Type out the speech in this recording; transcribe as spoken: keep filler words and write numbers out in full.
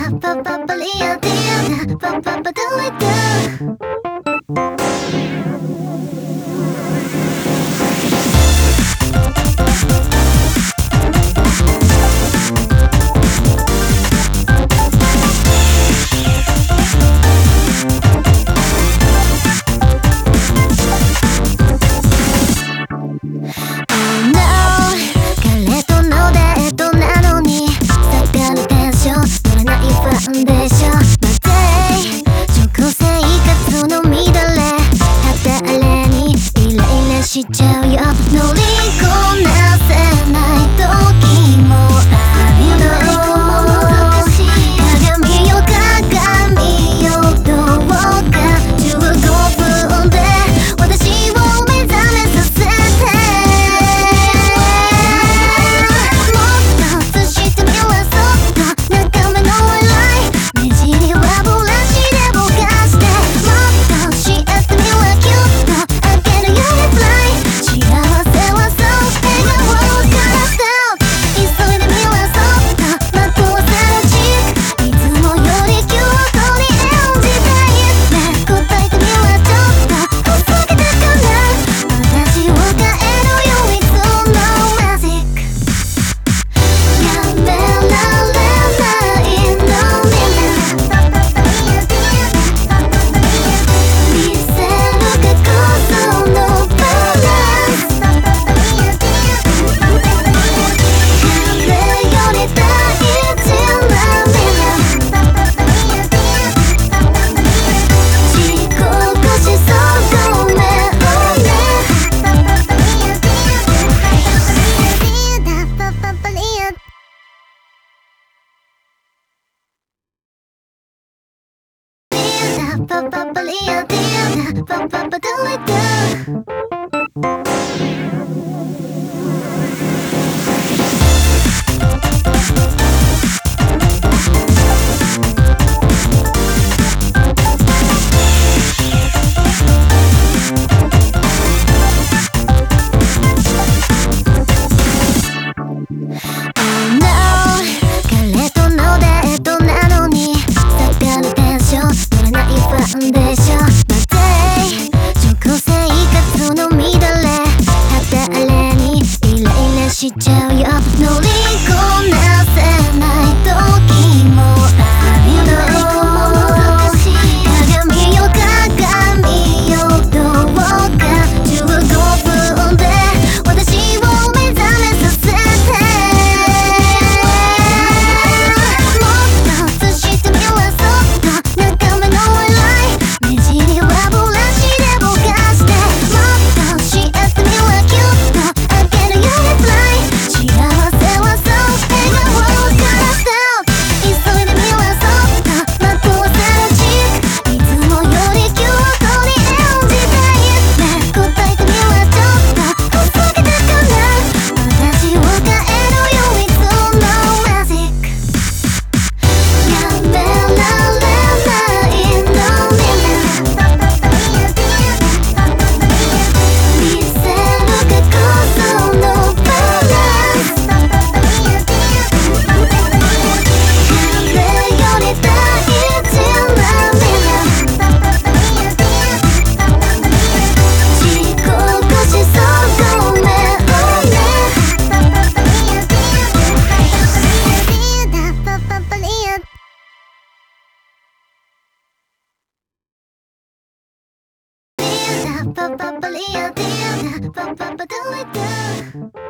しちゃうよ。乗りこなせない時もあるの。鏡よ鏡よどうかじゅうごふんで私を目覚めさせて。もっと映してみはそっと中目の笑い目尻はブラシでぼかして。もっとしあってみはキュッと開けるようにフライ。幸せはそう笑顔からスタート。急いでみはそっとまとわせるチーク。いつもよりキュートに演じたいね。答えてみはちょっとふざけたかな。私を変えるよいつのマジック。やめられないのに見せるかこそのバランス。風より大事な未来。遅刻しそうごめんね。パパパリアディアパパパドリダ。彼とのデートなのに下がるテンション取れないファンデーション。待って食生活の乱れ肌荒れにイライラしちゃうよ。乗りこなせない時もあるの。鏡よ鏡よどうかじゅうごふんで私を目覚めさせて。もっと映してみはそっと中目の笑い目尻はブラシでぼかして。もっとしあってみはキュッと開けるようにフライ。幸せはそう笑顔からスタート。急いでみはそっとまとわせるチーク。いつもよりキュートに演じたいね。答えてみはちょっとふざけたかな。私を変えるよいつのマジック。やめられないのに見せるかこそのバランス。風より大事な未来。遅刻しそうごめんね。パパパリアパパパリアディアパパパドリダ。